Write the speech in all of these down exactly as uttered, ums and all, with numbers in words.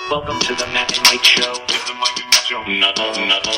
Welcome to the Matt and Mike Show. It's the Mike and Matt Show. No, no, no, no.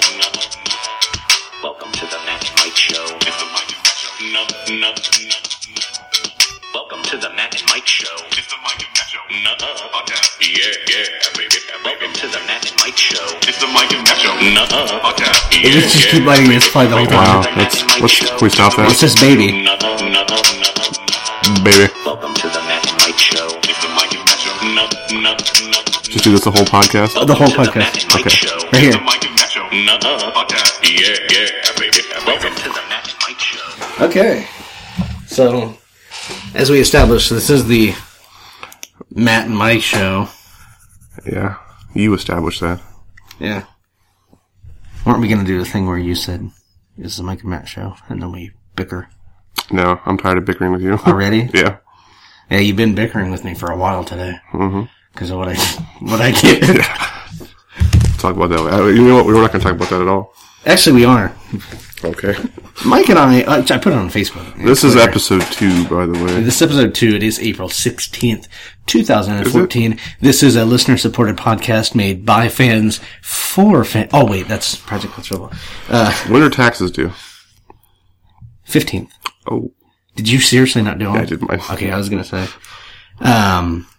Welcome to the Matt and Mike Show. It's the Mike and Matt Show. No, no, no. Welcome to the Matt and Mike Show. It's the Mike and Matt Show. No, okay. Yeah, yeah, baby. Welcome to the Matt and Mike Show. It's the Mike and Matt Show. No, okay. Yeah, let's just keep letting this play the whole time. Wow, let's, let's, can we stop that? It's just baby. No, no, no, no. Baby. Welcome to the Matt and Mike Show. It's the Mike and Matt Show. No, no, no. Just do this the whole podcast? The whole podcast. Okay. Right here. No, okay. Yeah, yeah, baby. Welcome to the Matt and Mike Show. Okay. So, as we established, this is the Matt and Mike Show. Yeah, you established that. Yeah. Weren't we going to do the thing where you said, this is the Mike and Matt Show, and then we bicker? No, I'm tired of bickering with you. Already? Yeah. Yeah, you've been bickering with me for a while today. Mm-hmm. Because of what I, what I did. Yeah. Talk about that. Uh, you know what? We're not going to talk about that at all. Actually, we are. Okay. Mike and I, I put it on Facebook. This is episode two, by the way. This is episode two. It is April sixteenth, twenty fourteen. Is this is a listener-supported podcast made by fans for fans. Oh, wait, that's Project Let's Roll. Uh, when are taxes due? fifteenth. Oh. Did you seriously not do them? Yeah, I did mine. Okay, I was going to say. Um,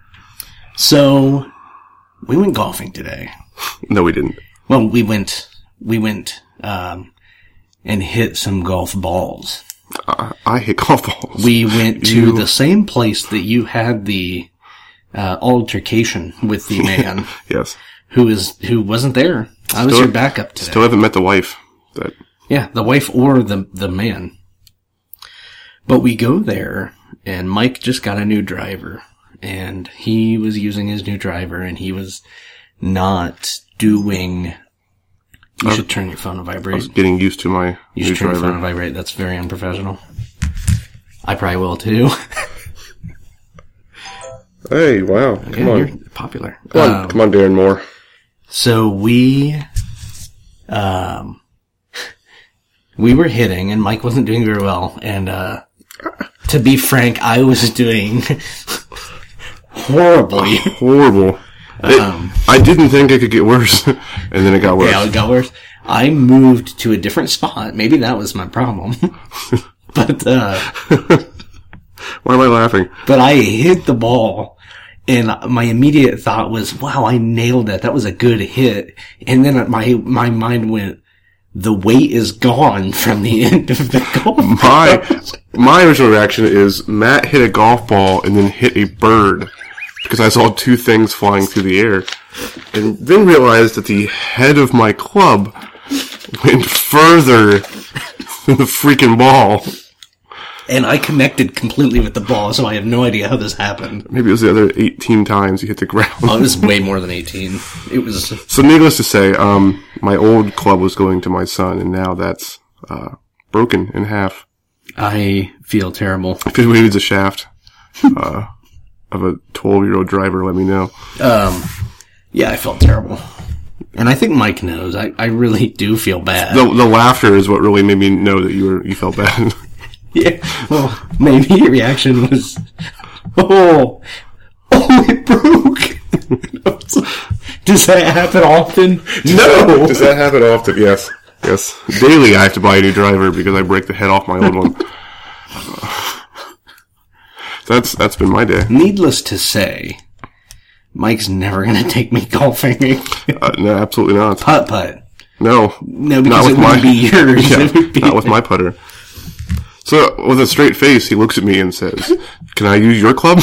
so, we went golfing today. No, we didn't. Well, we went, we went, um, and hit some golf balls. Uh, I hit golf balls. We went to you... the same place that you had the, uh, altercation with the man. Yes. Who is, who wasn't there. I was still, your backup today. Still haven't met the wife. That. Yeah, the wife or the, the man. But we go there, and Mike just got a new driver, and he was using his new driver, and he was not doing... You should turn your phone to vibrate. I was getting used to my You new should turn driver. your phone to vibrate. That's very unprofessional. I probably will, too. Hey, wow. Come yeah, on. You're popular. Come on, um, come on, Darren Moore. So we... Um... We were hitting, and Mike wasn't doing very well, and, uh... to be frank, I was doing horribly. Horrible. It, Um, I didn't think it could get worse, and then it got worse. Yeah, it got worse. I moved to a different spot. Maybe that was my problem. but, uh, Why am I laughing? but I hit the ball, and my immediate thought was, wow, I nailed that. That was a good hit. And then my, my mind went, the weight is gone from the end of the golf My, my original reaction is Matt hit a golf ball and then hit a bird because I saw two things flying through the air and then realized that the head of my club went further than the freaking ball. And I connected completely with the ball, so I have no idea how this happened. Maybe it was the other eighteen times he hit the ground. Oh, it was way more than eighteen. It was... So needless to say, um, my old club was going to my son, and now that's uh, broken in half. I feel terrible. If anybody needs a shaft uh, of a twelve-year-old driver, let me know. Um, yeah, I felt terrible. And I think Mike knows. I, I really do feel bad. The, the laughter is what really made me know that you were you felt bad. Yeah, well, maybe your reaction was, oh, oh, it broke. Does that happen often? No. Does that happen often? Yes. Yes. Daily I have to buy a new driver because I break the head off my old one. That's that's been my day. Needless to say, Mike's never going to take me golfing. Uh, no, absolutely not. Putt-putt. No. No, because not it with wouldn't my, be yours. Yeah, It would be not with my putter. So, with a straight face, he looks at me and says, "Can I use your club?"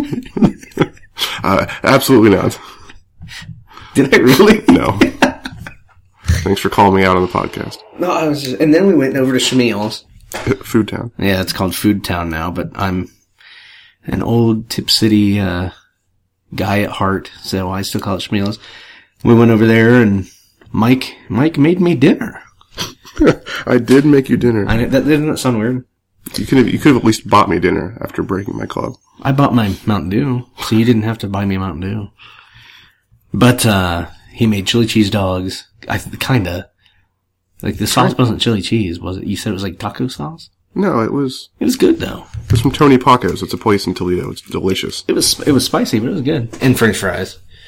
uh, absolutely not. Did I really? No. Thanks for calling me out on the podcast. No, I was just, and then we went over to Schmeal's. Food Town. Yeah, it's called Food Town now, but I'm an old Tip City, uh, guy at heart, so I still call it Schmeal's. We went over there and Mike, Mike made me dinner. I did make you dinner. I, that didn't that sound weird? You could have, you could have at least bought me dinner after breaking my club. I bought my Mountain Dew, so you didn't have to buy me a Mountain Dew. But, uh, he made chili cheese dogs. I, kinda. Like, the sauce wasn't chili cheese, was it? You said it was like taco sauce? No, it was, It was good, though. it was from Tony Paco's. It's a place in Toledo. It's delicious. It was, it was spicy, but it was good. And french fries.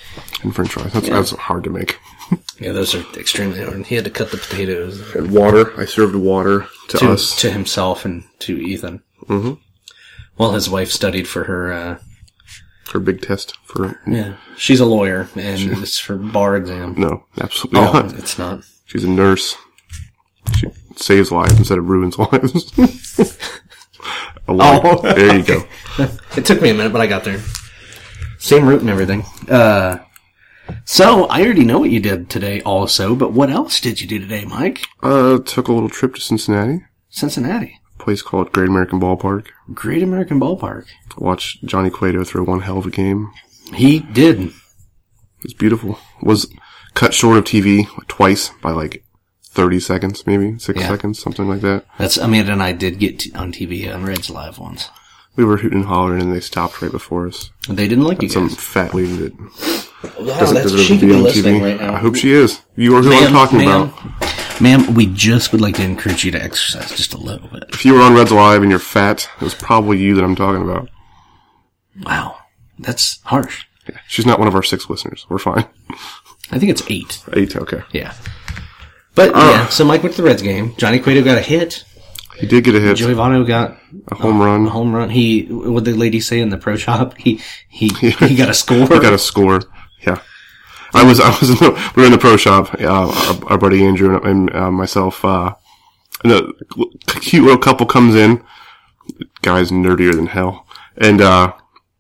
and French fries. That's, Yeah. that's hard to make. Yeah, those are extremely hard. He had to cut the potatoes And water. I served water to, to, us. to himself and to Ethan. Mm-hmm. While his wife studied for her, uh, For a big test. For yeah, she's a lawyer, and it's for bar exam. No, absolutely No, not. it's not. She's a nurse. She saves lives instead of ruins lives. A lawyer. Oh, There you go. It took me a minute, but I got there. Same route and everything. Uh, so, I already know what you did today also, but what else did you do today, Mike? Uh, took a little trip to Cincinnati. Cincinnati. A place called Great American Ballpark. Great American Ballpark. Watched Johnny Cueto throw one hell of a game. He did. It was beautiful. Was cut short of T V twice by like thirty seconds, maybe six Yeah. seconds, something like that. That's, Amanda and I did get t- on T V on Reds Live once. We were hooting and hollering and they stopped right before us. They didn't like you Some guys. fat lady that Wow, doesn't that's, deserve she to could be be on listening T V. right now. I hope she is. You are who I'm Ma'am, talking ma'am, about. Ma'am, we just would like to encourage you to exercise just a little bit. If you were on Reds Live and you're fat, it was probably you that I'm talking about. Wow. That's harsh. Yeah. She's not one of our six listeners. We're fine. I think it's eight. Eight, okay. Yeah. But, yeah, so Mike went to the Reds game. Johnny Cueto got a hit. He did get a hit. Joey Votto got A home run. a home run. He, what did the lady say in the pro shop? He, he, he got a score. He got a score. Yeah. I was, I was in the, we were in the pro shop, uh, our, our buddy Andrew and, and uh, myself, uh, and a cute little couple comes in. The guy's nerdier than hell. And, uh,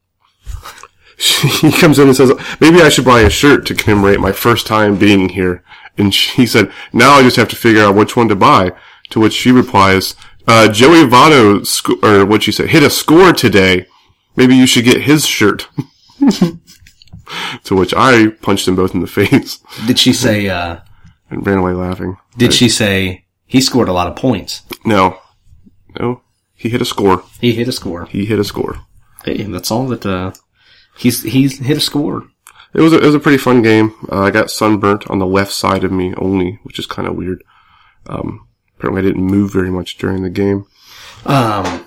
he comes in and says, maybe I should buy a shirt to commemorate my first time being here. And she said, now I just have to figure out which one to buy. To which she replies, uh, Joey Votto, sc- or what'd she say, hit a score today. Maybe you should get his shirt. To which I punched them both in the face Did she say, uh, and ran away laughing. did she say he scored a lot of points? No. No. He hit a score. He hit a score. He hit a score. Hey, that's all that, uh, he's, he's hit a score. It was a, it was a pretty fun game. Uh, I got sunburnt on the left side of me only, which is kind of weird. Um, apparently I didn't move very much during the game. Um,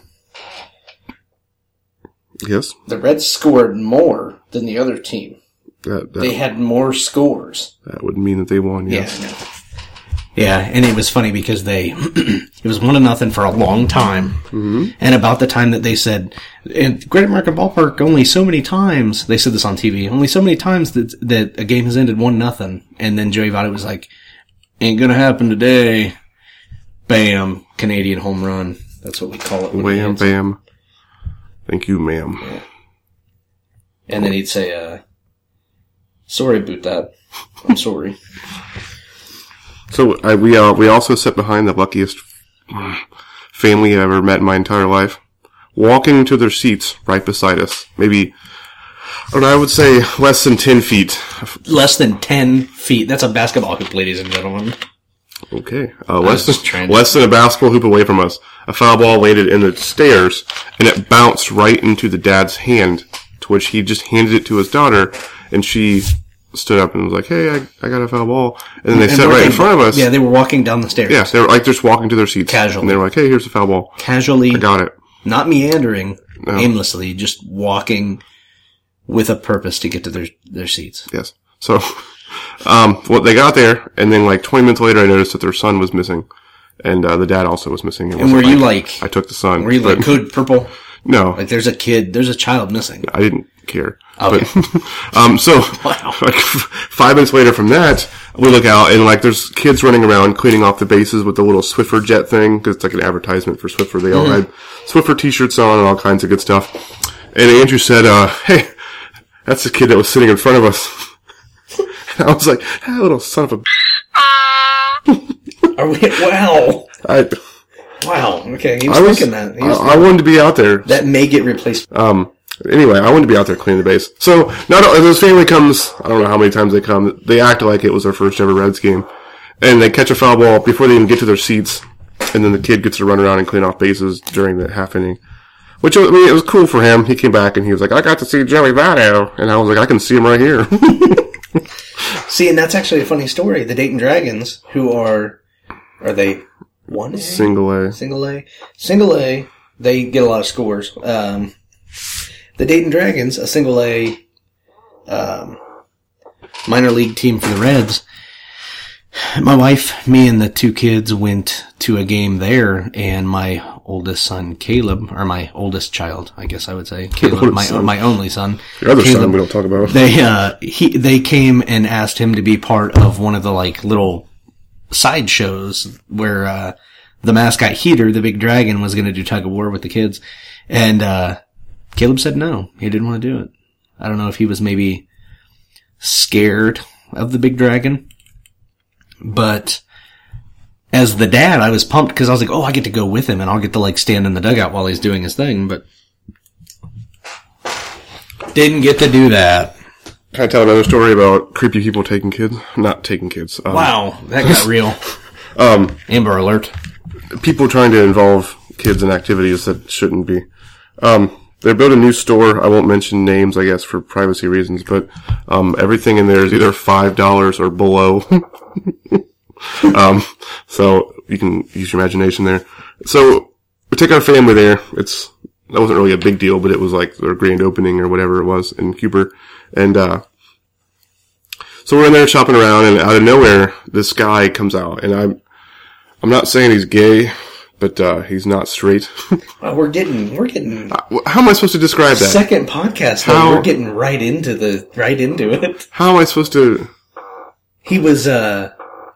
Yes. the Reds scored more than the other team. That, that, They had more scores. that would mean that they won, yes. Yeah, I know. Yeah, and it was funny because they, it was one to nothing for a long time. Mm-hmm. And about the time that they said, in Great American Ballpark, only so many times, they said this on T V, only so many times that, that a game has ended one nothing. And then Joey Votto was like, ain't gonna happen today. Bam. Canadian home run. That's what we call it. when he Wham, hits. bam. Thank you, ma'am. And then he'd say, uh, sorry about that. I'm sorry. So I, we uh, we also sat behind the luckiest family I ever met in my entire life, walking to their seats right beside us. Maybe, or I would say less than ten feet. Less than ten feet. That's a basketball hoop, ladies and gentlemen. Okay, uh, less just than trying to- less than a basketball hoop away from us. A foul ball landed in the stairs, and it bounced right into the dad's hand. To which he just handed it to his daughter, and she stood up and was like, "Hey, I, I got a foul ball." And then they And sat were right they- in front of us. Yeah, they were walking down the stairs. Yeah, they were like just walking to their seats Casually. and they were like, "Hey, here's the foul ball." Casually. I got it. Not meandering, No. aimlessly, just walking with a purpose to get to their, their seats. Yes. So, um, well, they got there, and then like twenty minutes later, I noticed that their son was missing, and uh, the dad also was missing. It And were wasn't you like, I took the son. were you like, but- code purple? No, Like there's a kid, there's a child missing. I didn't care. Okay. But, um, so, Wow. like, five minutes later from that, we look out, and like, there's kids running around cleaning off the bases with the little Swiffer jet thing, because it's like an advertisement for Swiffer. They all Mm-hmm. had Swiffer t-shirts on and all kinds of good stuff. And Andrew said, uh, "Hey, that's the kid that was sitting in front of us." And I was like, "Ah, little son of a..." Are we, wow. I, Wow. Okay. He was, I was, thinking that. He I, was I wanted to be out there. that may get replaced. Um, anyway, I wanted to be out there cleaning the base. So, not only, this family comes, I don't know how many times they come, they act like it was their first ever Reds game. And they catch a foul ball before they even get to their seats. And then the kid gets to run around and clean off bases during the half inning. Which, I mean, it was cool for him. He came back and he was like, "I got to see Joey Votto." And I was like, "I can see him right here." See, and that's actually a funny story. The Dayton Dragons, who are, are they one A? Single A. Single A. Single A, they get a lot of scores. Um, the Dayton Dragons, a single A, um, minor league team for the Reds. My wife, me, and the two kids went to a game there, and my oldest son, Caleb, or my oldest child, I guess I would say, Caleb, my son. my only son. Your other Caleb, son we don't talk about. They, uh, he, they came and asked him to be part of one of the, like, little side shows where, uh, the mascot Heater, the big dragon, was gonna do tug of war with the kids. And, uh, Caleb said no. He didn't want to do it. I don't know if he was maybe scared of the big dragon. But as the dad, I was pumped because I was like, oh, I get to go with him and I'll get to like stand in the dugout while he's doing his thing. But didn't get to do that. Can I tell another story about creepy people taking kids? Not taking kids. Um, Wow, that got real. Um, Amber alert. People trying to involve kids in activities that shouldn't be. Um, they're building a new store. I won't mention names, I guess, for privacy reasons, but um, everything in there is either five dollars or below. um, so you can use your imagination there. So we take our family there. It's that wasn't really a big deal, but it was like their grand opening or whatever it was in Cooper. And uh so we're in there shopping around, and out of nowhere, this guy comes out, and I'm I'm not saying he's gay, but uh he's not straight. Oh, we're getting, we're getting. How am I supposed to describe that? Second podcast, though, How- we're getting right into the right into it. How am I supposed to? He was, uh,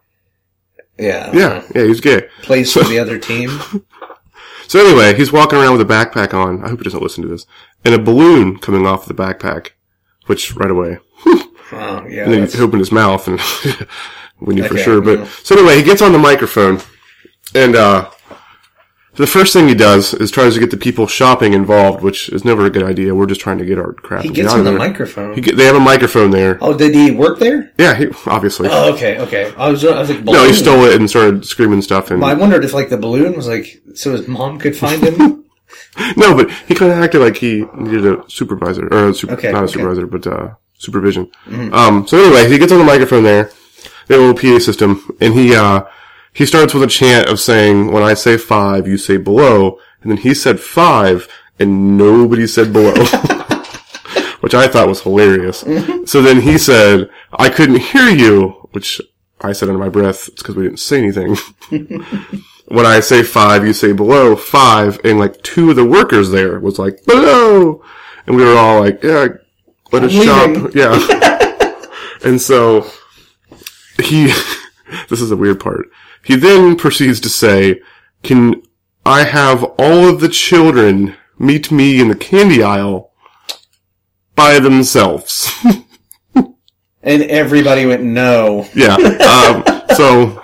yeah, Yeah, yeah, he's gay. plays for the other team. So anyway, he's walking around with a backpack on. I hope he doesn't listen to this. And a balloon coming off the backpack, which right away. Oh, yeah. And then that's- he opened his mouth, and we knew for Okay, sure. But yeah. so anyway, he gets on the microphone, and uh the first thing he does is tries to get the people shopping involved, which is never a good idea. We're just trying to get our crap. He and gets get out on of the there. microphone. He get, they have a microphone there. Oh, did he work there? Yeah, he, obviously. Oh, okay, okay. I was, I was like, no, balloon. he stole it and started screaming stuff. And Well, I wondered if, like, the balloon was like, so his mom could find him. no, but he kind of acted like he needed a supervisor, or a super, Okay, not a okay. supervisor, but uh supervision. Mm-hmm. Um, so anyway, he gets on the microphone there. They have a little P A system, and he uh he starts with a chant of saying, "When I say five, you say below." And then he said five, and nobody said below, which I thought was hilarious. Mm-hmm. So then he said, "I couldn't hear you," which I said under my breath. It's because we didn't say anything. When I say five, you say below, five, and like two of the workers there was like, below! And we were all like, yeah, let us leaving. shop. Yeah. And so, he, this is a weird part. He then proceeds to say, can I have all of the children meet me in the candy aisle by themselves? And everybody went, no. Yeah. Um, so,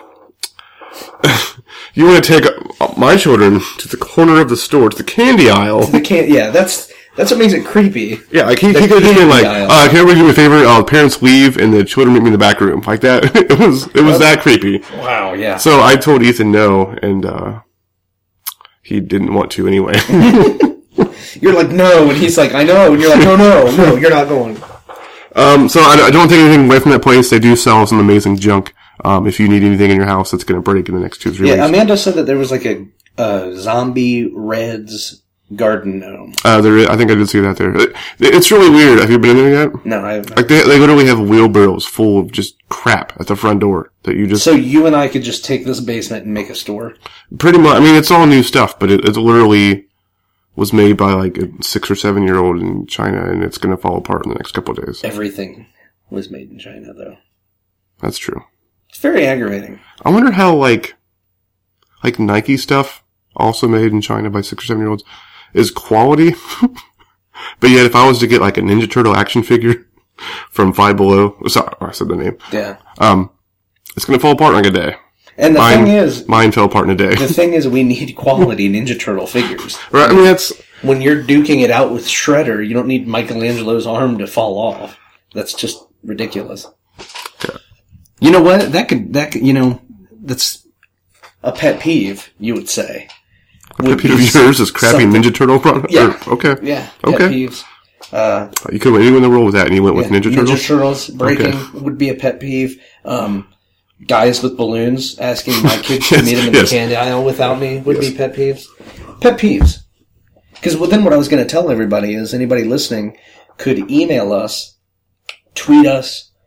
you want to take my children to the corner of the store, to the candy aisle. The can't, yeah, that's, that's what makes it creepy. Yeah, like he, The he could have been candy like, aisle. uh, can everybody do me a favor? Uh, parents leave and the children meet me in the back room. Like that. It was, it was that creepy. Wow, yeah. So I told Ethan no, and, uh, he didn't want to anyway. You're like, no, and he's like, I know, and you're like, no, no, no, you're not going. um, so I, I don't take anything away from that place. They do sell some amazing junk. Um, if you need anything in your house that's going to break in the next two, three Yeah, weeks. Amanda said that there was like a, uh, zombie Reds garden gnome. Uh, there, is- I think I did see that there. It, it's really weird. Have you been in there yet? No, I haven't. Like they, they literally have wheelbarrows full of just crap at the front door that you just So you and I could just take this basement and make a store. pretty much. I mean, it's all new stuff, but it, it's literally was made by like a six or seven year old in China, and it's going to fall apart in the next couple of days. Everything was made in China, though. That's true. It's very aggravating. I wonder how like like Nike stuff, also made in China by six or seven year olds, is quality. But yet, if I was to get like a Ninja Turtle action figure from Five Below, sorry, I said the name. Yeah. Um, it's going to fall apart in like a day. And the Mine, thing is, mine fell apart in a day. the thing is, we need quality Ninja Turtle figures. Right? I mean, that's When you're duking it out with Shredder, you don't need Michelangelo's arm to fall off. That's just ridiculous. Yeah. You know what? That could, that could, you know, that's a pet peeve, you would say. a peeve of yours is crappy something- Ninja Turtle product. Yeah. Or- okay. Yeah, pet Okay. peeves. Uh, You could have went in the world with that, and you went with yeah, Ninja Turtles. Ninja Turtles breaking Okay. would be a pet peeve. Um, guys with balloons asking my kids to Yes, meet them in yes. the candy aisle without me would Yes. be pet peeves. Pet peeves. Because well, then what I was going to tell everybody is anybody listening could email us, tweet us,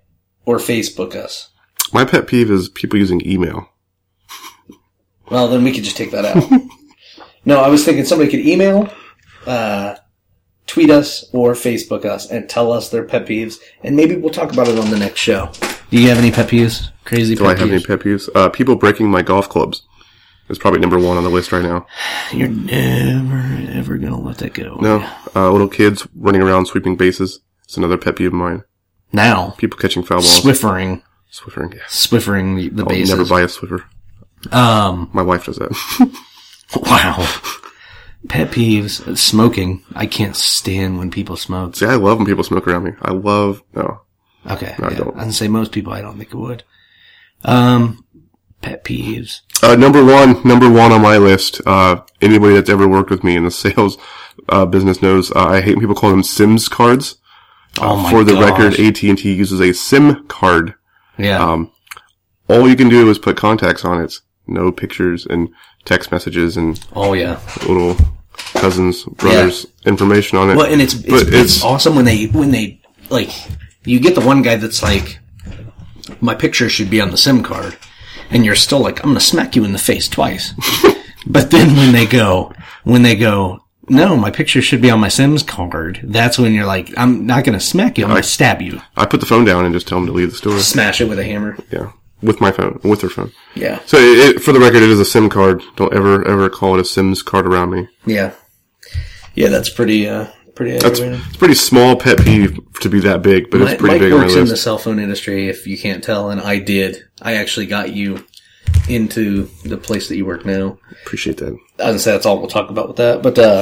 or Facebook us. My pet peeve is people using email. Well, then we could just take that out. No, I was thinking somebody could email, uh, tweet us, or Facebook us and tell us their pet peeves, and maybe we'll talk about it on the next show. Do you have any pet peeves? Crazy Do pet I have peeves? any pet peeves? Uh, people breaking my golf clubs is probably number one on the list right now. You're never, ever going to let that go. No. Uh, little kids running around sweeping bases. It's another pet peeve of mine. Now, People catching foul balls. Swiffering. Swiffering, yeah. Swiffering the, the I'll bases. never buy a Swiffer. Um, My wife does that. wow. Pet peeves. Smoking. I can't stand when people smoke. See, I love when people smoke around me. I love, no. Okay. No, I yeah. don't. I'd say most people, I don't think would. Um, pet peeves. Uh, number one, number one on my list, uh, anybody that's ever worked with me in the sales, uh, business knows, uh, I hate when people call them SIMS cards. Uh, Oh my For the gosh. record, A T and T uses a SIM card. Yeah. Um, all you can do is put contacts on it. No pictures and text messages and oh yeah. little cousins, brothers, information on it. Well, and it's, it's, But it's, it's- awesome when they, when they, like, you get the one guy that's like, my picture should be on the SIM card. And you're still like, I'm gonna smack you in the face twice. But then when they go, when they go, no, my picture should be on my SIMS card, that's when you're like, I'm not gonna smack you, I'm gonna stab you. I put the phone down and just tell them to leave the store. Smash it with a hammer. Yeah. With my phone, with their phone. Yeah. So, it, for the record, it is a SIM card. Don't ever, ever call it a SIMS card around me. Yeah. Yeah, that's pretty, uh, pretty That's aggravating. it's a pretty small pet peeve to be that big, but Mike, it's pretty Mike big on my works in the list. cell phone industry, if you can't tell, and I did. I actually got you into the place that you work now. Appreciate that. I was gonna say that's all we'll talk about with that, but uh,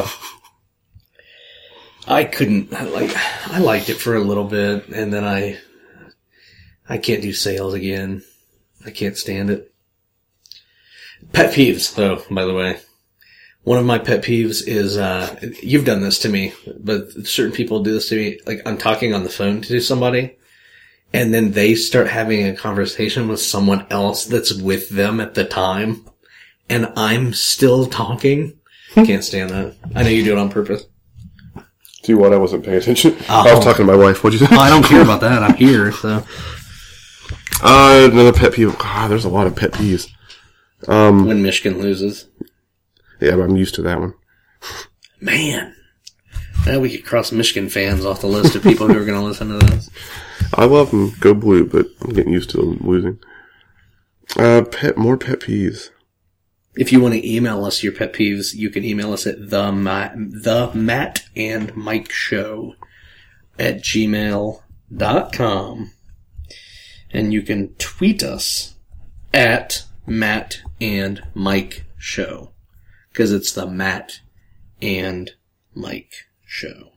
I couldn't I like. I liked it for a little bit, and then I, I can't do sales again. I can't stand it. Pet peeves, though. By the way, one of my pet peeves is uh, you've done this to me, but certain people do this to me. Like I'm talking on the phone to somebody, and then they start having a conversation with someone else that's with them at the time. And I'm still talking. Can't stand that. I know you do it on purpose. Do you what? I wasn't paying attention. Oh. I was talking to my wife. What'd you say? I don't care about that. I'm here, so. Uh, another pet peeve. God, there's a lot of pet peeves. Um, When Michigan loses. yeah, but I'm used to that one. Man. Now we could cross Michigan fans off the list of people who are going to listen to this. I love them. Go blue, but I'm getting used to them losing. Uh, pet, more pet peeves. If you want to email us your pet peeves, you can email us at the, Ma- the Matt and Mike Show at gmail dot com. And you can tweet us at Matt and Mike Show. Because it's the Matt and Mike Show.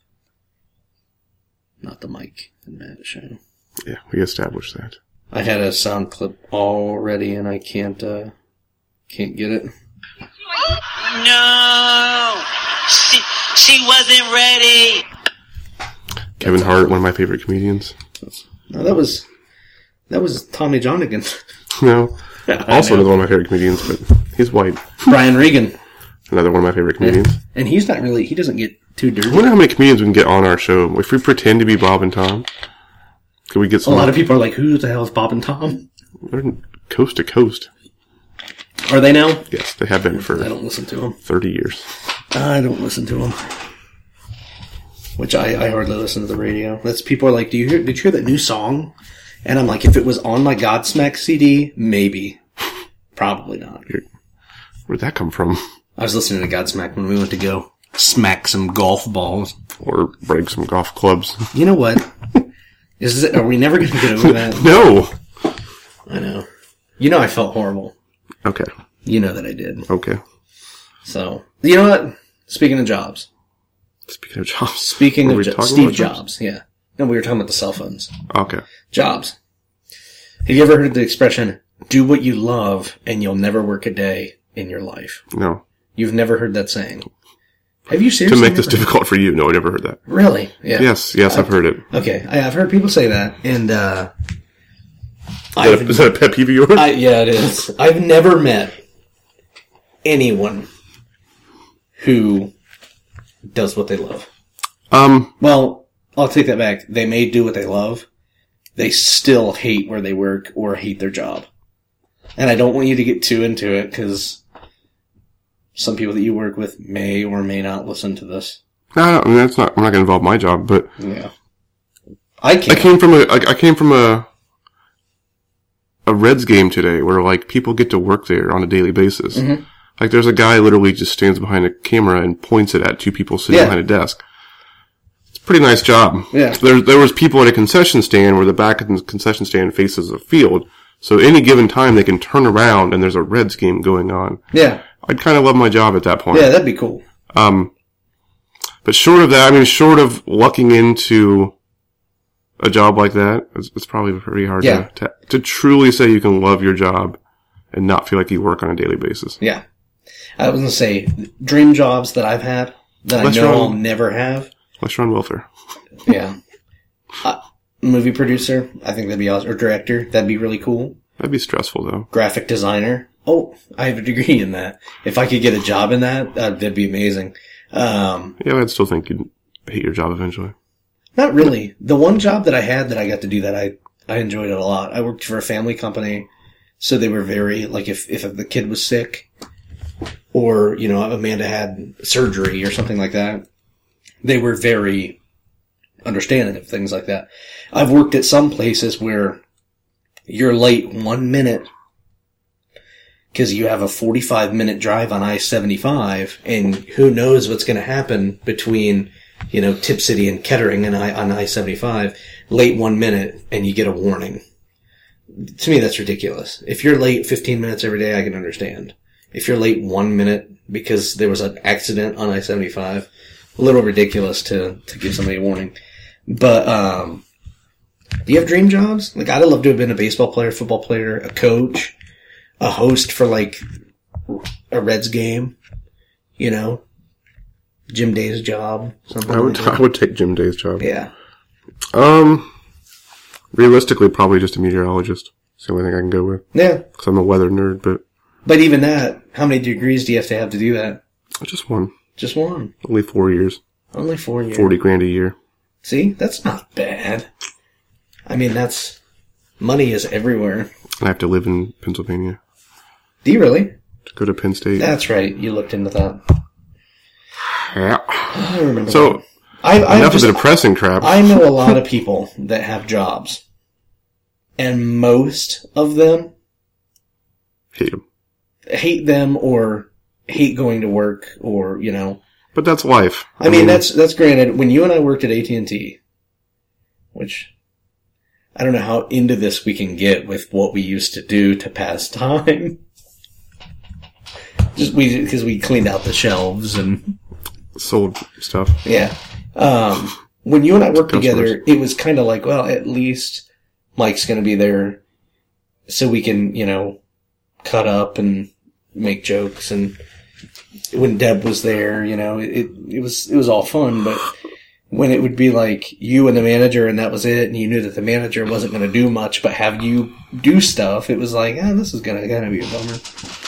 Not the Mike and Matt Show. Yeah, we established that. I had a sound clip already and I can't, uh, can't get it. No, she she wasn't ready. Kevin Hart, one of my favorite comedians. No, that was, that was Tommy Johnigan. No, also know. another one of my favorite comedians, but he's white. Brian Regan. Another one of my favorite comedians. And he's not really, he doesn't get too dirty. I wonder how many comedians we can get on our show. If we pretend to be Bob and Tom, could we get A some? lot of people are like, who the hell is Bob and Tom? They're coast to coast. Are they now? Yes, they have been for I don't listen to them. thirty years. I don't listen to them. Which I, I hardly listen to the radio. That's people are like, do you hear, did you hear that new song? And I'm like, if it was on my Godsmack C D, maybe. Probably not. Where'd that come from? I was listening to Godsmack when we went to go smack some golf balls. Or break some golf clubs? You know what? Is it, are we never going to get over that? No! I know. You know I felt horrible. Okay. You know that I did. Okay. So, you know what? Speaking of jobs. Speaking of jobs. Speaking Were of we jo- talking Steve about Jobs. Yeah. No, we were talking about the cell phones. Okay. Jobs. Have you ever heard the expression, do what you love and you'll never work a day in your life? No. You've never heard that saying. Have you To seriously? make this never- difficult for you. No, I never heard that. Really? Yeah. Yes, yes, I've heard it. Okay. I, I've heard people say that, and, uh, Is that, a, is that a pet peeve of yours? I, yeah, it is. I've never met anyone who does what they love. Um, Well, I'll take that back. They may do what they love, they still hate where they work or hate their job. And I don't want you to get too into it because some people that you work with may or may not listen to this. No, I mean, that's not, I'm not going to involve my job, but yeah, I I came from a, I came from a, a Reds game today where like people get to work there on a daily basis. Mm-hmm. Like there's a guy literally just stands behind a camera and points it at two people sitting Yeah. behind a desk. It's a pretty nice job. Yeah. There, there was people at a concession stand where the back of the concession stand faces a field. So any given time they can turn around and there's a Reds game going on. Yeah. I'd kind of love my job at that point. Yeah, that'd be cool. Um, but short of that, I mean, short of lucking into a job like that, it's, it's probably pretty hard Yeah. to, to to truly say you can love your job and not feel like you work on a daily basis. Yeah. I was going to say, dream jobs that I've had that Unless I you're know on- I'll never have. Unless you're on welfare. Yeah. Uh, movie producer, I think that'd be awesome. Or director, that'd be really cool. That'd be stressful, though. Graphic designer. Oh, I have a degree in that. If I could get a job in that, uh, that'd be amazing. Um, Yeah, I'd still think you'd hate your job eventually. not really. The one job that I had that I got to do that, I, I enjoyed it a lot. I worked for a family company, so they were very, like, if, if the kid was sick, or, you know, Amanda had surgery or something like that, they were very understanding of things like that. I've worked at some places where you're late one minute because you have a forty-five minute drive on I seventy-five, and who knows what's going to happen between, you know, Tip City and Kettering and I, on I seventy-five, late one minute, and you get a warning. To me, that's ridiculous. If you're late fifteen minutes every day, I can understand. If you're late one minute because there was an accident on I seventy-five, a little ridiculous to, to give somebody a warning. But, um, do you have dream jobs? Like, I'd love to have been a baseball player, football player, a coach, a host for, like, a Reds game, you know? Jim Day's job, something I would like that. I would take Jim Day's job. Yeah. Um, realistically, probably just a meteorologist. It's the only thing I can go with. Yeah. Because I'm a weather nerd, but But even that, how many degrees do you have to have to do that? just one. Just one. Only four years. Only four years. Forty grand a year. See? That's not bad. I mean, that's... Money is everywhere. And I have to live in Pennsylvania Do you really? to go to Penn State. That's right. You looked into that. Yeah. I remember So, that. I, I enough just, of the depressing crap. I know a lot of people that have jobs. And most of them hate him. hate them or hate going to work or, you know. But that's life. I mean, that's that's granted. When you and I worked at A T and T, which I don't know how into this we can get with what we used to do to pass time. Just we because we cleaned out the shelves and sold stuff. yeah. Um, when you and I worked Customers. together, it was kind of like, well, at least Mike's going to be there, so we can, you know, cut up and make jokes. And when Deb was there, you know, it it was it was all fun. But when it would be like you and the manager, and that was it, and you knew that the manager wasn't going to do much, but have you do stuff, it was like, ah, this is gonna gonna be a bummer.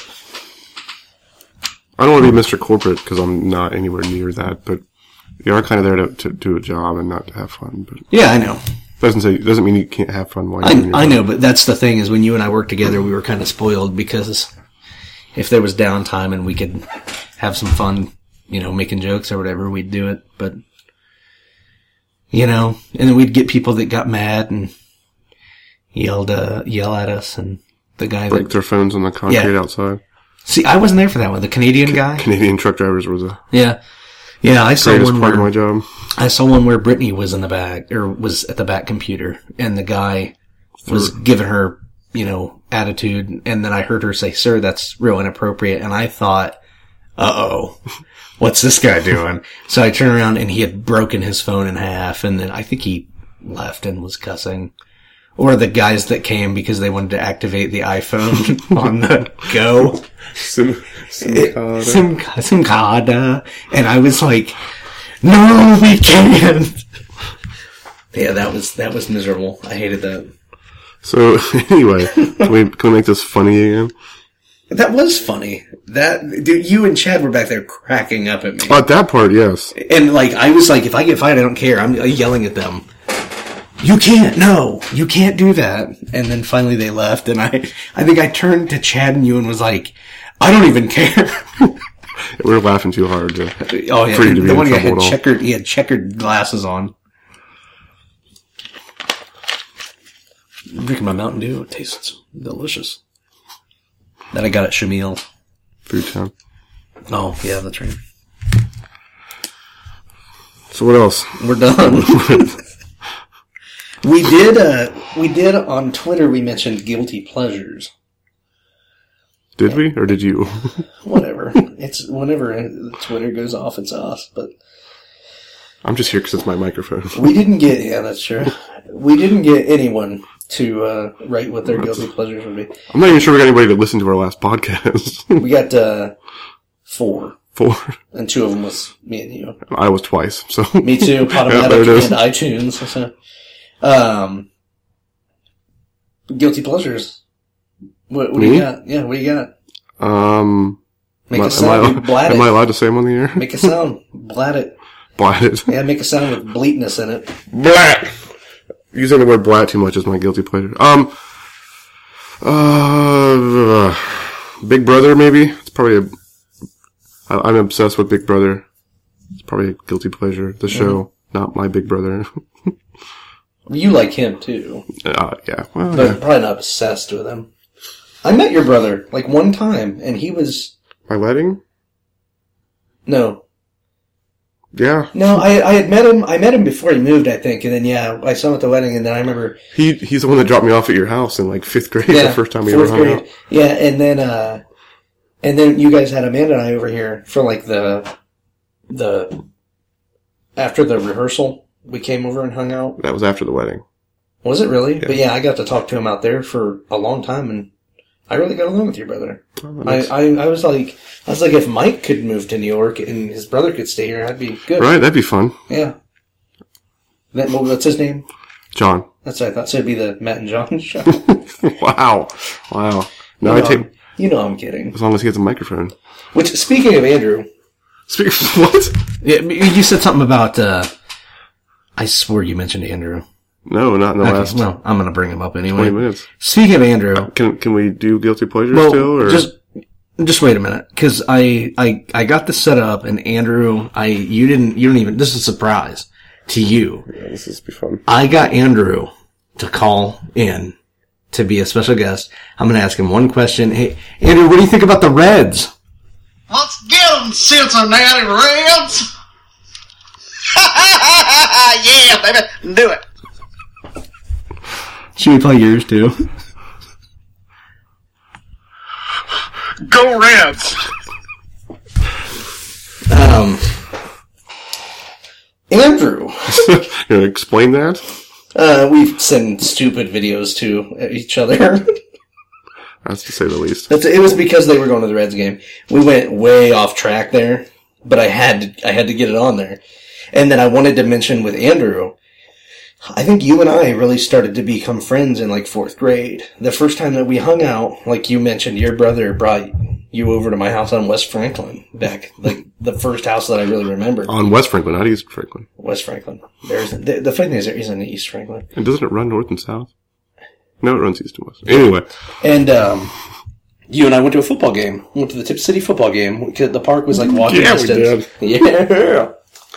I don't want to be Mister Corporate because I'm not anywhere near that, but you are kind of there to, to do a job and not to have fun. But Yeah, I know. doesn't say doesn't mean you can't have fun while you're doing I, your I job. know, but that's the thing is when you and I worked together, we were kind of spoiled because if there was downtime and we could have some fun, you know, making jokes or whatever, we'd do it. But, you know, and then we'd get people that got mad and yelled, uh, yell at us. And the guy Break that, their phones on the concrete Yeah. outside. see, I wasn't there for that one. The Canadian guy. Canadian truck drivers were the Yeah. Yeah, I saw greatest one part of my where, job. I saw one where Brittany was in the back, or was at the back computer, and the guy was giving her, you know, attitude, and then I heard her say, "Sir, that's real inappropriate," and I thought, uh-oh, what's this guy doing? So I turned around, and he had broken his phone in half, and then I think he left and was cussing. Or the guys that came because they wanted to activate the iPhone on the go. Sim, Simcada. Some, some card, and I was like, no, we can't. Yeah, that was, that was miserable. I hated that. So anyway, can we can we make this funny again? That was funny. That, dude, you and Chad were back there cracking up at me. Oh, at that part, yes. And like, I was like, if I get fired, I don't care. I'm yelling at them. you can't, no, you can't do that. And then finally they left, and I, I think I turned to Chad and you and was like, I don't even care. We were laughing too hard to, oh yeah, for you to be the in one guy trouble had at all. checkered, he had checkered glasses on. I'm drinking my Mountain Dew. It tastes delicious. That I got at Shamil. Food Town. Oh, yeah, that's right. So what else? We're done. we did, uh, we did on Twitter, we mentioned guilty pleasures. Did we? Or did you? Whatever. It's, whenever Twitter goes off, it's us, but. I'm just here because it's my microphone. We didn't get, yeah, that's true. We didn't get anyone to, uh, write what their guilty pleasures would be. I'm not even sure we got anybody to listen to our last podcast. We got, uh, four. Four. And two of them was me and you. I was twice, so. Me too, Yeah, there it Podomatic is. and iTunes. So. Um, guilty pleasures. What, what do Me? you got? Yeah, what do you got? Um, Make am, a I, sound. am, I, Blat am it. I allowed to say them on the air? Make a sound. Blat it. Blat it. Yeah, make a sound with bleatness in it. Blat! Using the word blat too much is my guilty pleasure. Um, uh, Big Brother, maybe? It's probably a, I, I'm obsessed with Big Brother. It's probably a guilty pleasure. The show, mm-hmm. Not my Big Brother. You like him, too. Uh, yeah. Well, But yeah. probably not obsessed with him. I met your brother, like, one time, and he was... My wedding? No. Yeah. No, I I had met him, I met him before he moved, I think, and then, yeah, I saw him at the wedding, and then I remember... He, he's the one that dropped me off at your house in like fifth grade, Yeah, the first time we fourth ever hung grade. out. Yeah, and then, uh, and then you guys had Amanda and I over here for like the, the, after the rehearsal, we came over and hung out. That was after the wedding. Was it really? Yeah. But yeah, I got to talk to him out there for a long time, and I really got along with your brother. Oh, I, nice. I, I was like, I was like, if Mike could move to New York and his brother could stay here, I'd be good. Right, that'd be fun. Yeah. That, what- what's his name? John. That's what I thought. So it'd be the Matt and John show. Wow. Wow. No, you, I know, take, I'm, you know I'm kidding. as long as he has a microphone. Which, speaking of Andrew, Speak, what? yeah, you said something about, uh, I swore you mentioned Andrew. No, not in the Okay, last well, I'm going to bring him up anyway. twenty minutes. Speaking of Andrew, Can can we do guilty pleasure well, still? Or? just just wait a minute, because I, I I got this set up, and Andrew, I you didn't you don't even this is a surprise to you. Yeah, this is be fun. I got Andrew to call in to be a special guest. I'm going to ask him one question. Hey, Andrew, what do you think about the Reds? Let's get them, Cincinnati Reds! Yeah, baby, do it. Should we play yours too? Go Reds! Um, Andrew. You want to explain that? Uh, we send stupid videos to each other. That's to say the least. That's, it was because they were going to the Reds game. We went way off track there, but I had to, I had to get it on there. And then I wanted to mention with Andrew, I think you and I really started to become friends in like fourth grade. The first time that we hung out, like you mentioned, your brother brought you over to my house on West Franklin back, like the first house that I really remember. On West Franklin, not East Franklin. West Franklin. There's the, the funny thing is there isn't an East Franklin. And doesn't it run north and south? No, it runs east and west. Anyway. And um, you and I went to a football game. Went to the Tip City football game. The park was like walking Yeah, we distance. Yeah.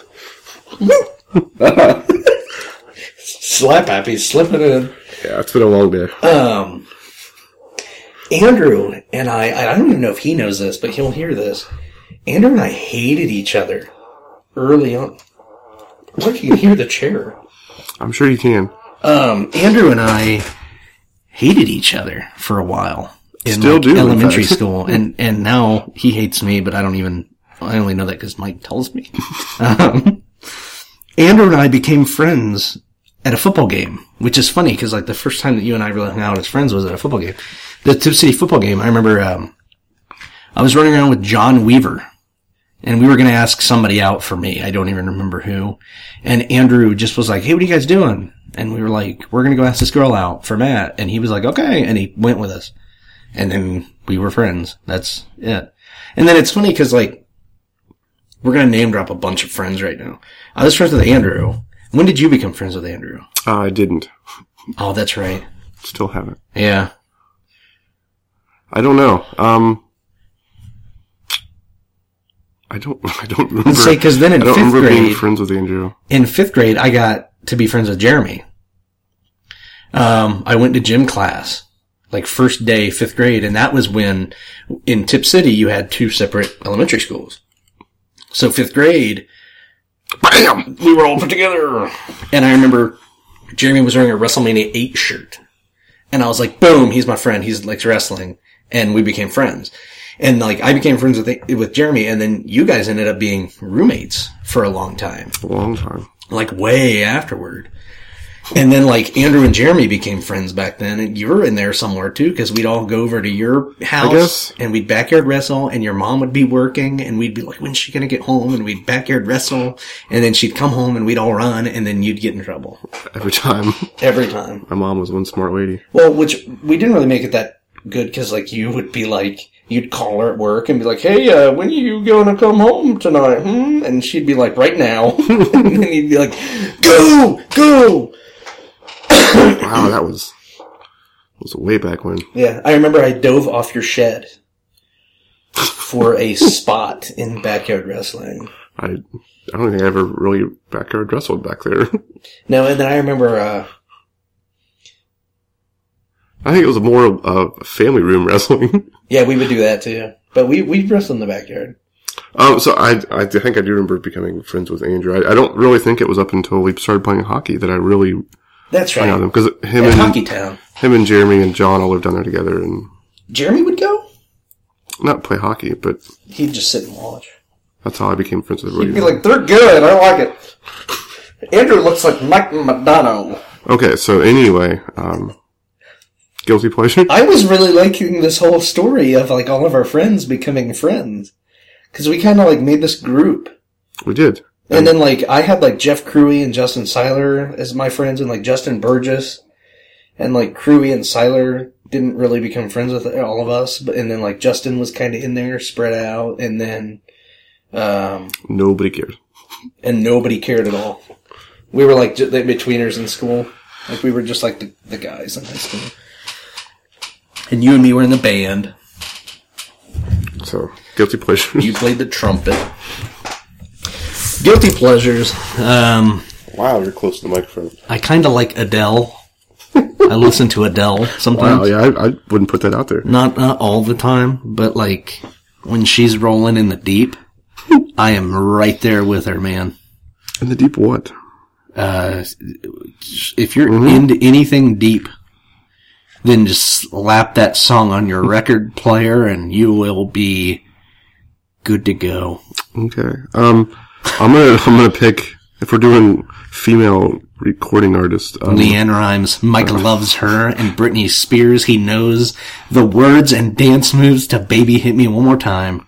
Slap happy, slipping in. Yeah, it's been a long day. Um, Andrew and I, I don't even know if he knows this, but he'll hear this. Andrew and I hated each other early on. Look, you can hear the chair. I'm sure you can. Um, Andrew and I hated each other for a while. In Still like do, in elementary fact. school, and and now he hates me, but I don't even. I only know that because Mike tells me. um, Andrew and I became friends at a football game, which is funny because like the first time that you and I really hung out as friends was at a football game, the Tip City football game. I remember um, I was running around with John Weaver, and we were going to ask somebody out for me. I don't even remember who. And Andrew just was like, "Hey, what are you guys doing?" And we were like, "We're going to go ask this girl out for Matt." And he was like, "Okay," and he went with us. And then we were friends. That's it. And then it's funny because, like, we're going to name drop a bunch of friends right now. I was friends with Andrew, When did you become friends with Andrew? Uh, I didn't. Oh, that's right. Still haven't. Yeah. I don't know. Um, I don't. I don't remember. Let's say because then in I don't fifth remember being grade, friends with Andrew. in fifth grade, I got to be friends with Jeremy. Um, I went to gym class, like first day, fifth grade, and that was when in Tip City you had two separate elementary schools. So fifth grade, Bam! we were all put together, and I remember Jeremy was wearing a WrestleMania eight shirt, and I was like, boom, he's my friend. He likes wrestling, and we became friends. And like I became friends with with Jeremy, and then you guys ended up being roommates for a long time, A long time. like way afterward. And then like Andrew and Jeremy became friends back then, and you were in there somewhere too, because we'd all go over to your house guess. and we'd backyard wrestle, and your mom would be working, and we'd be like, when's she gonna get home? And we'd backyard wrestle, and then she'd come home and we'd all run, and then you'd get in trouble Every time. every time. My mom was one smart lady. Well, which we didn't really make it that good, because like you would be like, you'd call her at work and be like, hey, uh, when are you gonna come home tonight? Hmm? And she'd be like, right now. And then you'd be like, go, go. Wow, that was was way back when. Yeah, I remember I dove off your shed for a spot in backyard wrestling. I I don't think I ever really backyard wrestled back there. No, and then I remember, uh, I think it was more uh, family room wrestling. yeah, we would do that too. But we, we wrestled in the backyard. Um, so I I think I do remember becoming friends with Andrew. I, I don't really think it was up until we started playing hockey that I really That's hung out right. with him. Because him At and Hockey Town. him and Jeremy and John all lived down there together and Jeremy would go? not play hockey, but He'd just sit and watch. that's how I became friends with He'd be everybody. like, they're good, I like it. Andrew looks like Mike Madonna. Okay, so anyway, um, guilty pleasure. I was really liking this whole story of like all of our friends becoming friends. Because we kind of like made this group. We did. And then like I had like Jeff Cruey and Justin Seiler as my friends, and like Justin Burgess. And like Cruey and Seiler didn't really become friends with all of us. But and then like Justin was kind of in there, spread out. And then, um, Nobody cared. and nobody cared at all. We were like the in-betweeners in school. Like we were just like the, the guys in high school. And you and me were in the band. So, guilty pleasure. You played the trumpet. Guilty pleasures. Um, Wow, you're close to the microphone. I kind of like Adele. I listen to Adele sometimes. Wow, yeah, I, I wouldn't put that out there. Not not all the time, but like when she's rolling in the deep, I am right there with her, man. In the deep what? Uh, if you're Mm-hmm. into anything deep, then just slap that song on your record player and you will be good to go. Okay. Um, I'm gonna, I'm gonna pick, if we're doing female recording artists, um, Leanne Rimes, Mike loves her, and Britney Spears, he knows the words and dance moves to Baby Hit Me One More Time.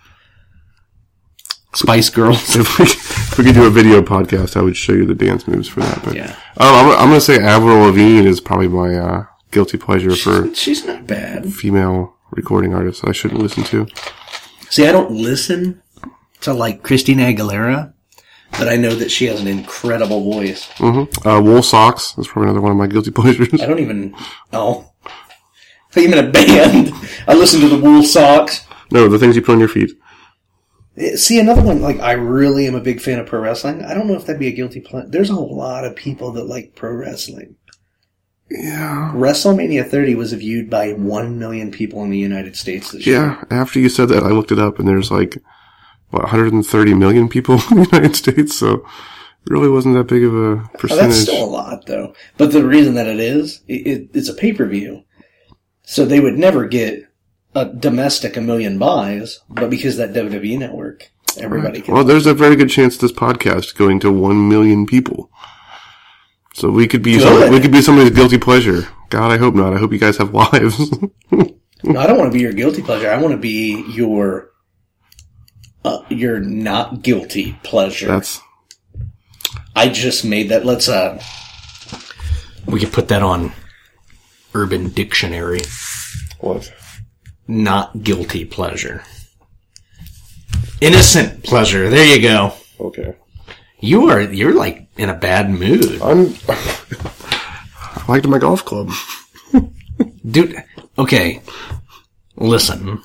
Spice Girls. if we, if we could do a video podcast, I would show you the dance moves for that. But, Yeah. um, I'm, I'm gonna say Avril Lavigne is probably my, uh, guilty pleasure for She's not bad. female recording artists I shouldn't listen to. See, I don't listen to like Christina Aguilera, but I know that she has an incredible voice. Mm-hmm. Uh, Wool Socks is probably another one of my guilty pleasures. I don't even know. Even a band. I listen to the Wool Socks. No, the things you put on your feet. See, another one, like, I really am a big fan of pro wrestling. I don't know if that'd be a guilty pleasure. There's a lot of people that like pro wrestling. Yeah. WrestleMania thirty was viewed by one million people in the United States this year. Yeah, after you said that, I looked it up, and there's like, what, one hundred thirty million people in the United States, so it really wasn't that big of a Oh, percentage. that's still a lot, though. But the reason that it is, it, it, it's a pay-per-view. So they would never get a domestic a million buys, but because that W W E network, everybody can. Well, there's a very good chance this podcast going to one million people. So we could be Good. some, we could be somebody's guilty pleasure. God, I hope not. I hope you guys have lives. No, I don't want to be your guilty pleasure. I want to be your, uh, your not guilty pleasure. That's I just made that. Let's, uh, we could put that on Urban Dictionary. what? Not guilty pleasure. Innocent pleasure. There you go. Okay. You are, you're like in a bad mood. I'm. I liked my golf club. Dude, okay. Listen.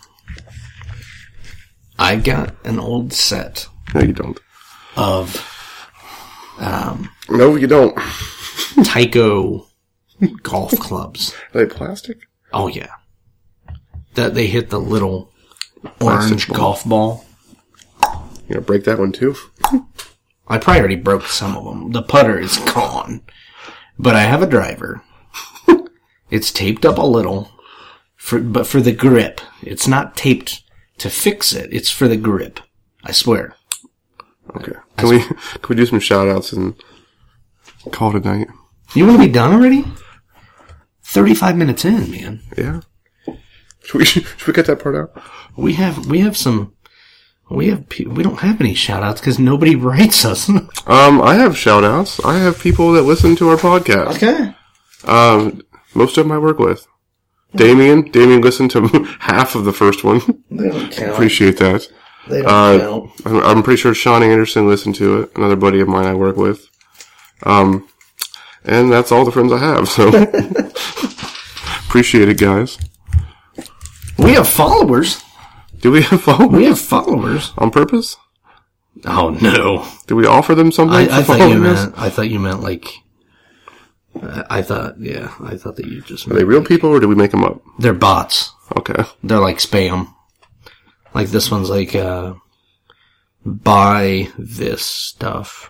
I got an old set No, you don't. of um, No, you don't. Tyco golf clubs. Are they plastic? Oh, yeah. That they hit the little Plastic orange ball. golf ball. You gonna break that one too? I probably already broke some of them. The putter is gone. But I have a driver. It's taped up a little, for, but for the grip. It's not taped to fix it. It's for the grip. I swear. Okay. Can we can we do some shout outs and call it a night? You want to be done already? thirty-five minutes in, man. Yeah. Should we should we get that part out? We have we have some we have pe- we don't have any shout outs because nobody writes us. Um, I have shout outs. I have people that listen to our podcast. Okay. Um, most of them I work with. Damien, Damien listened to half of the first one. They don't count. Appreciate that. They don't Uh, count. I'm, I'm pretty sure Sean Anderson listened to it. Another buddy of mine I work with. Um, and that's all the friends I have. So appreciate it, guys. We have followers. Do we have followers We have followers. on purpose? Oh no! Did we offer them something? I, I for thought you following us? meant. I thought you meant like. I I thought, yeah, I thought that you just. Are they real people or did we make them up? They're bots. Okay. They're like spam. Like this one's like, uh, buy this stuff.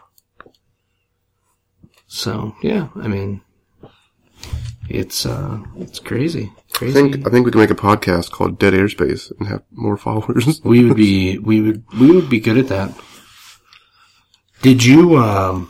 So yeah, I mean, it's uh, it's crazy, I crazy. think I think we can make a podcast called Dead Airspace and have more followers. We would be, we would, we would be good at that. Did you, um,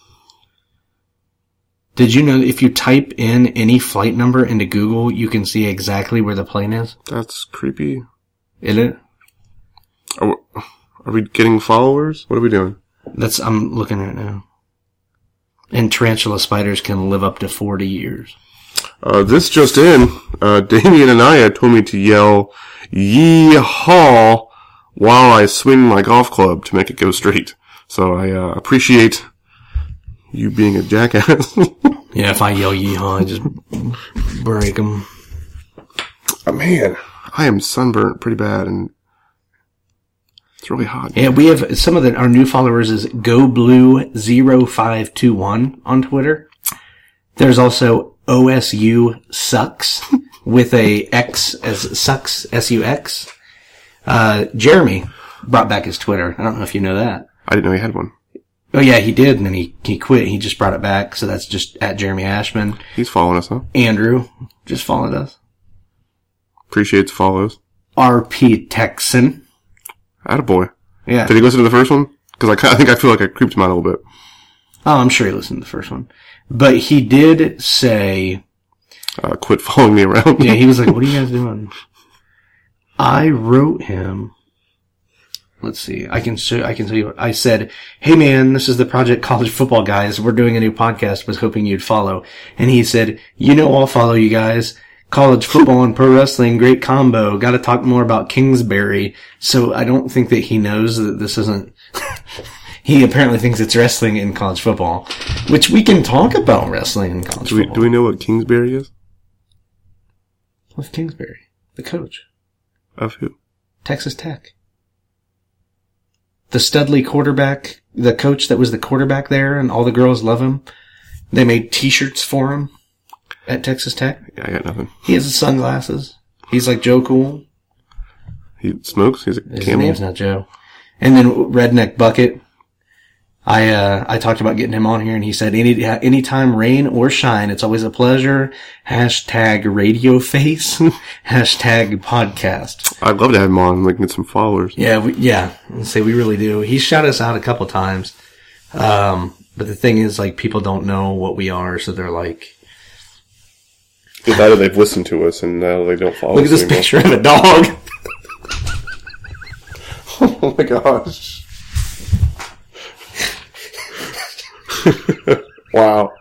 did you know that if you type in any flight number into Google, you can see exactly where the plane is? That's creepy. Isn't it? Are we, are we getting followers? What are we doing? That's, I'm looking at it now. And tarantula spiders can live up to forty years. Uh, this just in, uh, Damien and Aya told me to yell, yee-haw, while I swing my golf club to make it go straight. So I, uh, appreciate you being a jackass. Yeah, if I yell yeehaw, I just break them. Oh, man, I am sunburnt pretty bad and it's really hot. Yeah, we have some of the, our new followers is go blue zero five two one on Twitter. There's also O S U sucks with a X as sucks, S U X. Uh, Jeremy brought back his Twitter. I don't know if you know that. I didn't know he had one. Oh yeah, he did, and then he, he quit. He just brought it back, so that's just at Jeremy Ashman. He's following us, huh? Andrew just followed us. Appreciate the follows. R P Texan. Attaboy. Yeah. Did he listen to the first one? Because I, ki- I think I feel like I creeped him out a little bit. Oh, I'm sure he listened to the first one. But he did say, Uh, quit following me around. yeah, he was like, what are you guys doing? I wrote him, let's see, I can show, I can tell you what, I said, hey man, this is the Project College Football guys. We're doing a new podcast. Was hoping you'd follow. And he said, you know, I'll follow you guys. College football and pro wrestling, great combo. Got to talk more about Kingsbury. So I don't think that he knows that this isn't, he apparently thinks it's wrestling in college football, which we can talk about wrestling in college Do we, football. do we know what Kingsbury is? With Kingsbury, the coach. Of who? Texas Tech. The Studley quarterback, the coach that was the quarterback there, and all the girls love him. They made t-shirts for him at Texas Tech. Yeah, I got nothing. He has his sunglasses. He's like Joe Cool. He smokes? He's a His camel? name's not Joe. And then Redneck Bucket. I, uh, I talked about getting him on here and he said, any, anytime rain or shine, it's always a pleasure. Hashtag radio face. Hashtag podcast. I'd love to have him on. We can get some followers. Yeah, we, yeah. I'd say we really do. He shouted us out a couple times. Um, but the thing is, like, people don't know what we are, so they're like, Either they've listened to us and now they don't follow look at us this anymore. picture of a dog. Oh my gosh. Wow.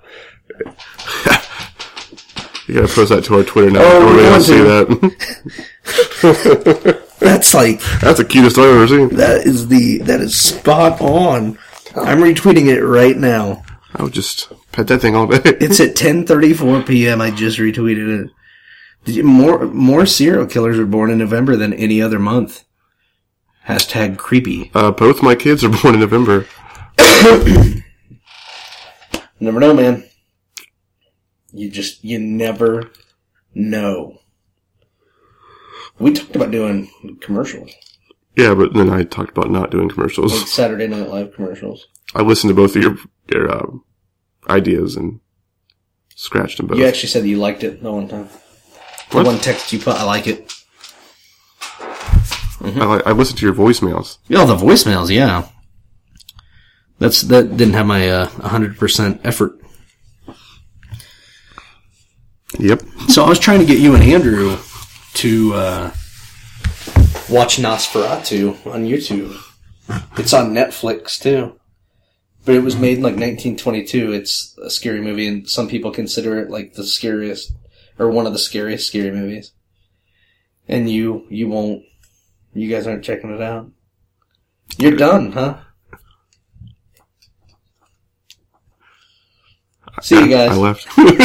You gotta post that to our Twitter now. Oh, Everybody we're else see going that. That's like, That's the cutest I've ever seen. that is the, that is spot on. I'm retweeting it right now. I would just pet that thing all day. It's at ten thirty-four p.m. I just retweeted it. Did you- More more serial killers are born in November than any other month. Hashtag creepy. Uh, both my kids are born in November. Never know, man. You just, you never know. We talked about doing commercials. Yeah, but then I talked about not doing commercials. Like Saturday Night Live commercials. I listened to both of your, your uh, ideas and scratched them both. You actually said that you liked it the one time. The What? one text you put, I like it. I, li- I listened to your voicemails. Oh, the voicemails, yeah. That's that didn't have my uh, one hundred percent effort. Yep. So I was trying to get you and Andrew to uh, watch Nosferatu on YouTube. It's on Netflix, too. But it was made in like nineteen twenty-two. It's a scary movie, and some people consider it like the scariest, or one of the scariest scary movies. And you, you won't, you guys aren't checking it out. You're done, huh? See you guys. I left.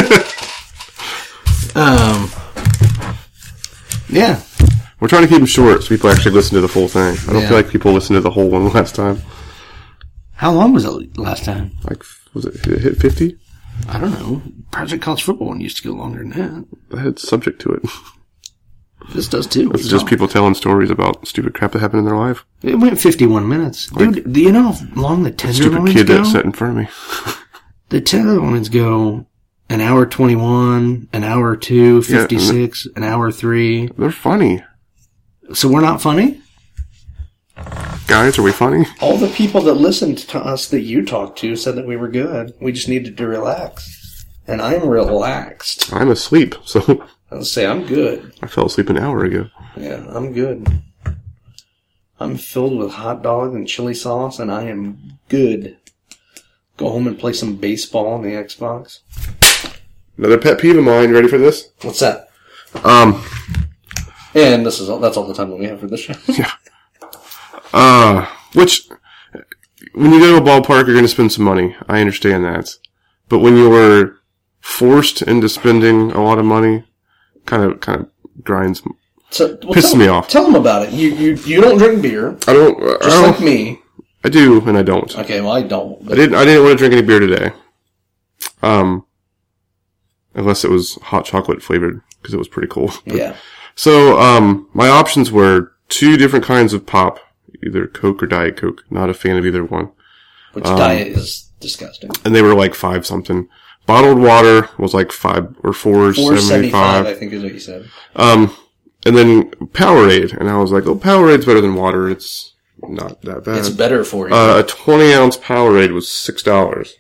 Um, yeah. We're trying to keep them short so people actually listen to the full thing. I don't Yeah. feel like people listened to the whole one last time. How long was it last time? Like, was it, did it hit fifty? I don't know. Project College Football one used to go longer than that. I had subject to it. This does too. It's just people telling stories about stupid crap that happened in their life. It went fifty-one minutes. Dude, do you know how long the Stupid Tenderloins kid go? that sat in front of me. The Tenderloins go an hour twenty-one, an hour two, fifty-six, an hour three. They're funny. So we're not funny? Guys, are we funny? All the people that listened to us that you talked to said that we were good. We just needed to relax. And I'm relaxed. I'm asleep, so I'll say I'm good. I fell asleep an hour ago. Yeah, I'm good. I'm filled with hot dog and chili sauce, and I am good. Go home and play some baseball on the Xbox. Another pet peeve of mine. You ready for this? What's that? Um, And this is all, that's all the time that we have for this show. yeah. Uh, which, when you go to a ballpark, you're going to spend some money. I understand that. But when you were forced into spending a lot of money, kind of, kind of grinds, So, well, pisses tell, me off. Tell them about it. You you you don't drink beer, I don't, I just don't, like me. I do, and I don't. Okay, well I don't. I But didn't, I didn't want to drink any beer today. Um, unless it was hot chocolate flavored, because it was pretty cool. But- yeah, So, um, my options were two different kinds of pop, either Coke or Diet Coke. Not a fan of either one. which um, diet is disgusting. And they were like five something. Bottled water was like five or four Four seventy five, seventy-five. I think, is what you said. Um, and then Powerade, and I was like, oh, Powerade's better than water. It's not that bad. It's better for you. Uh, a twenty ounce Powerade was six dollars.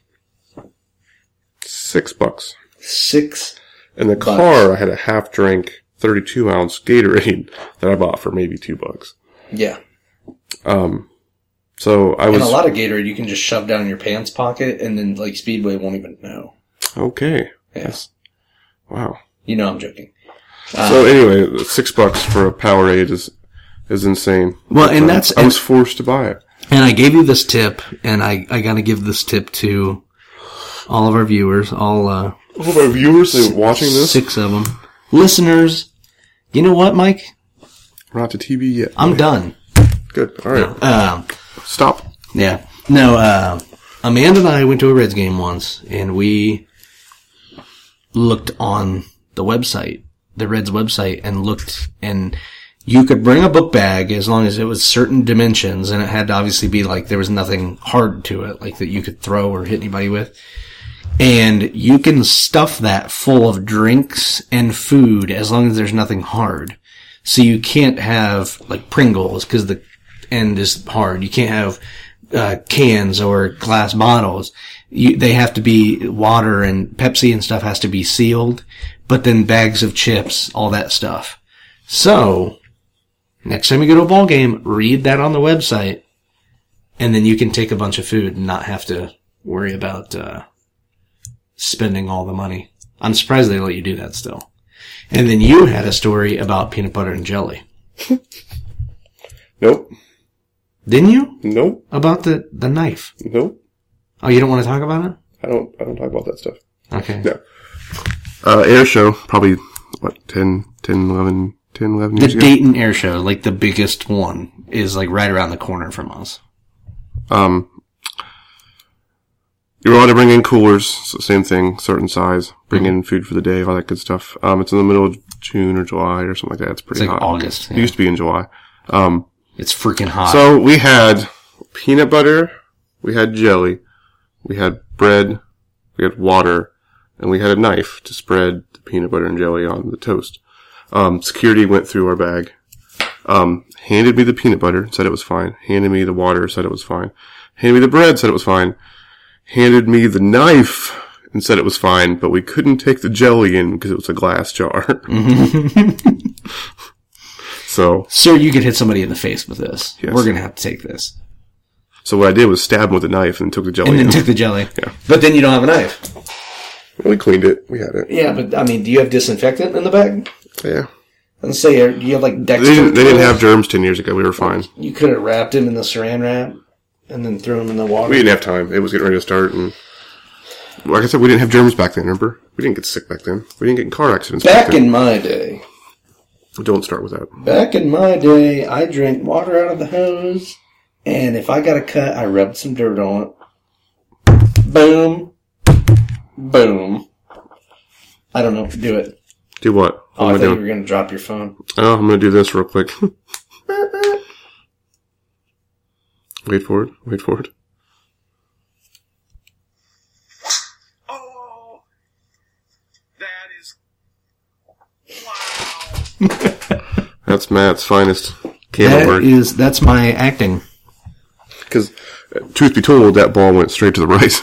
Six bucks. Six. In the Bucks. car, I had a half drink, thirty-two ounce Gatorade that I bought for maybe two bucks. Yeah, Um, so I was and a lot of Gatorade you can just shove down in your pants pocket, and then like Speedway won't even know. okay. Yes, Wow. you know I'm joking. So anyway, six bucks for a Powerade is is insane. Well, But, and uh, that's- I was forced to buy it. And I gave you this tip, and I, I gotta give this tip to all of our viewers, all, uh, All of our viewers that are watching this, six of them. Listeners, you know what, Mike? we're not to T V yet. I'm done. Good. All right. Um, Stop. yeah. No, uh, Amanda and I went to a Reds game once, and we looked on the website, the Reds website, and looked, and you could bring a book bag as long as it was certain dimensions, and it had to obviously be like there was nothing hard to it, like that you could throw or hit anybody with. And you can stuff that full of drinks and food as long as there's nothing hard. So you can't have like Pringles because the end is hard. You can't have uh, cans or glass bottles. You, they have to be water, and Pepsi and stuff has to be sealed. But then bags of chips, all that stuff. So next time you go to a ball game, read that on the website, and then you can take a bunch of food and not have to worry about uh spending all the money. I'm surprised they let you do that still. And then you had a story about peanut butter and jelly. Nope. Didn't you? Nope. About the, the knife. Nope. Oh, you don't want to talk about it? I don't. I don't talk about that stuff. Okay. No. Uh, air show, probably what ten, ten, eleven, ten, eleven The years ago. Dayton Air Show, like the biggest one, is like right around the corner from us. Um, you're allowed to bring in coolers. So same thing, certain size. Bring in food for the day, all that good stuff. Um, it's in the middle of June or July or something like that. It's pretty It's like hot. August. It Yeah. used to be in July. Um, It's freaking hot. so we had peanut butter, we had jelly, we had bread, we had water, and we had a knife to spread the peanut butter and jelly on the toast. Um, security went through our bag, um, handed me the peanut butter, said it was fine, handed me the water, said it was fine, handed me the bread, said it was fine, handed me the knife, and said it was fine, but we couldn't take the jelly in because it was a glass jar. So, Sir, you could hit somebody in the face with this. Yes. We're going to have to take this. so what I did was stab him with a knife and took the jelly And then in. took the jelly. Yeah. But then you don't have a knife. We cleaned it. We had it. Yeah, but I mean, do you have disinfectant in the bag? Yeah. Let's say, uh, do you have like Dexter? They didn't, they didn't tools? have germs ten years ago. We were fine. You could have wrapped him in the saran wrap and then threw him in the water. We didn't have time. It was getting ready to start. And like I said, we didn't have germs back then, remember? We didn't get sick back then. We didn't get in car accidents back, Back then. in my day, Don't start with that. back in my day, I drank water out of the hose, and if I got a cut, I rubbed some dirt on it. Boom. Boom. I don't know. Do it. Do what? What Oh, am I I thought you doing? were going to drop your phone. Oh, I'm going to do this real quick. Wait for it. Wait for it. Oh, that is wow. That's Matt's finest camera That work. is, that's my acting. Because, uh, truth be told, that ball went straight to the right.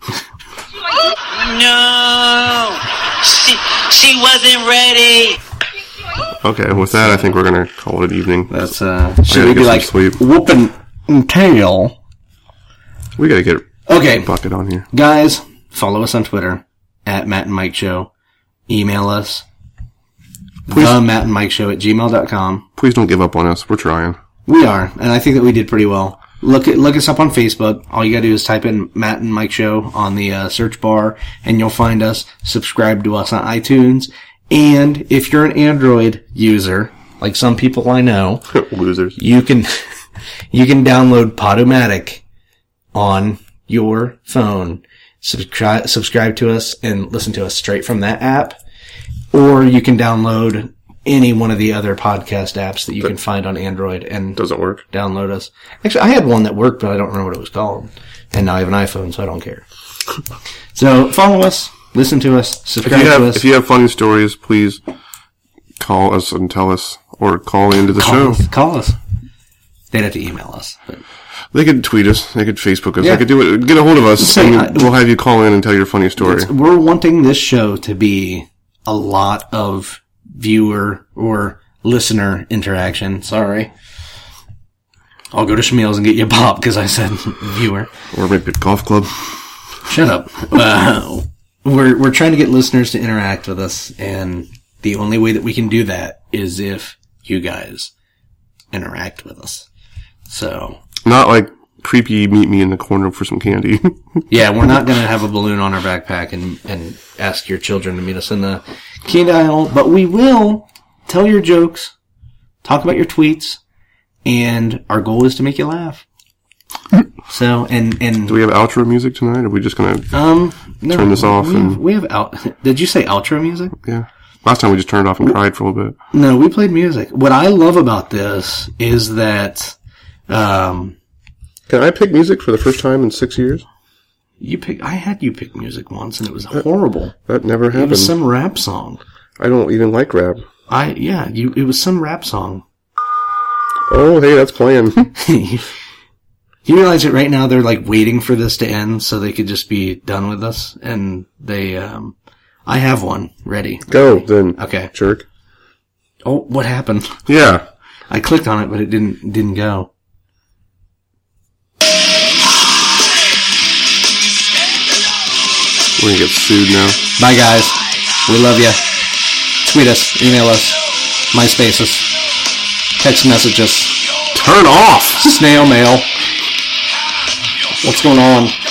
No, she she wasn't ready. Okay, with that, I think we're going to call it an evening. That's, uh, I should gotta we be get some like, sleep. whooping tail? We got to get Okay. a bucket on here. Guys, follow us on Twitter, at Matt and Mike Show. Email us, the Matt and Mike Show at gmail dot com. Please don't give up on us. We're trying. We are, and I think that we did pretty well. Look at, look us up on Facebook. All you gotta do is type in Matt and Mike Show on the uh, search bar, and you'll find us. Subscribe to us on iTunes. And if you're an Android user, like some people I know, Losers. you can, you can download Podomatic on your phone. Subscribe, subscribe to us and listen to us straight from that app. Or you can download any one of the other podcast apps that you can find on Android and Doesn't work. download us. Actually, I had one that worked, but I don't remember what it was called. And now I have an iPhone, so I don't care. So follow us, listen to us, If subscribe you have, to us. if you have funny stories, please call us and tell us, or call into the call show. us. Call us. They'd have to email us. But They could tweet us. They could Facebook us. Yeah. They could do it. Get a hold of us, Say, and I- we'll have you call in and tell your funny story. we're wanting this show to be a lot of viewer or listener interaction. Sorry. I'll go to Schmeal's and get you a pop because I said viewer. Or maybe a golf club. Shut up. Uh, we're we're trying to get listeners to interact with us, and the only way that we can do that is if you guys interact with us. So, Not like creepy meet me in the corner for some candy. yeah, we're not going to have a balloon on our backpack and, and ask your children to meet us in the candy aisle, but we will tell your jokes, talk about your tweets, and our goal is to make you laugh. So, and, and, Do we have outro music tonight? Or are we just gonna, um, no, turn this off We have, and- we have out, did you say outro music? yeah. Last time we just turned it off and cried for a little bit. No, we played music. What I love about this is that, um, Can I pick music for the first time in six years? you pick, I had you pick music once and it was horrible. That never It happened. was some rap song. I don't even like rap. I, yeah, you, it was some rap song. Oh, hey, that's playing. You realize that right now they're like waiting for this to end so they could just be done with us, and they, um, I have one ready. Go, then. Okay. Jerk. Oh, what happened? Yeah. I clicked on it, but it didn't, didn't go. We're gonna get sued now. Bye guys. We love you. Tweet us, email us, MySpace us, text message us, Turn off! snail mail. What's going on?